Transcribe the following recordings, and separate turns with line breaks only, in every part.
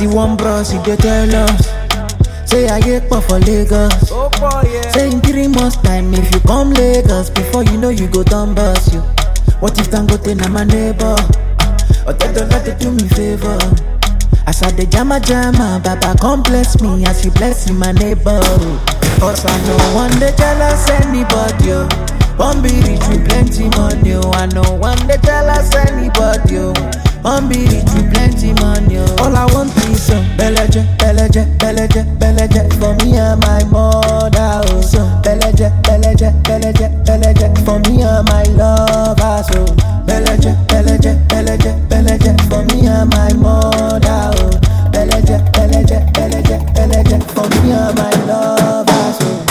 See one bros, he dey tell us. Say I get pop for Lagos.
Oh boy, yeah.
Say in 3 months time, if you come Lagos, before you know you go down bus you. What if Dangote na my neighbor? Or they don't let it do me favor. As I dey jama, Baba come bless me as you bless my neighbor. Cause I know one day jealous anybody, oh. One be rich with plenty money, oh. I know one day jealous anybody, oh. One be rich with plenty money, oh. All I want is some beleje, beleje, beleje, beleje for me and my mother, oh. Some beleje, beleje, beleje, beleje for me and my lover, so beleje, beleje, beleje, beleje for me and my mother, oh. Beleje, beleje, beleje, beleje for me and my lover, so.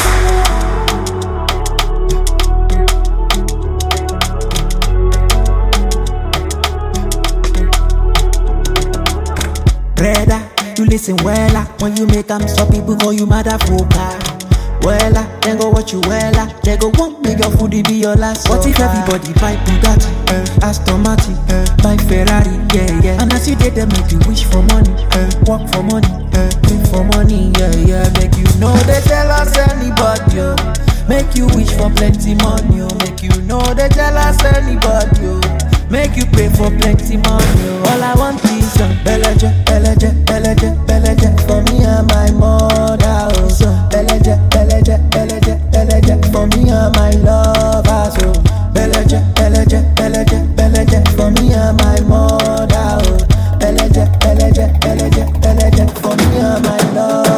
Brother, you listen wella. When you make them stop people call you motherfucker. Wella, then go what you wella. They go want make your foodie be your last. What if everybody buy Bugatti, Aston Martin, buy Ferrari, yeah, yeah. And as you did, they make you wish for money, work for money, live for money, yeah, yeah. Make you know they tell us anybody, oh. Make you wish for plenty money, oh. Make you know they tell us anybody, oh. Make you pray for plenty money, oh. All I want is some beleje, beleje, beleje, beleje for me and my mother, oh. Some beleje, beleje, beleje, beleje for me and my lover, so beleje, beleje, beleje, beleje for me and my mother, oh. Beleje, beleje, beleje, beleje for me and my lover.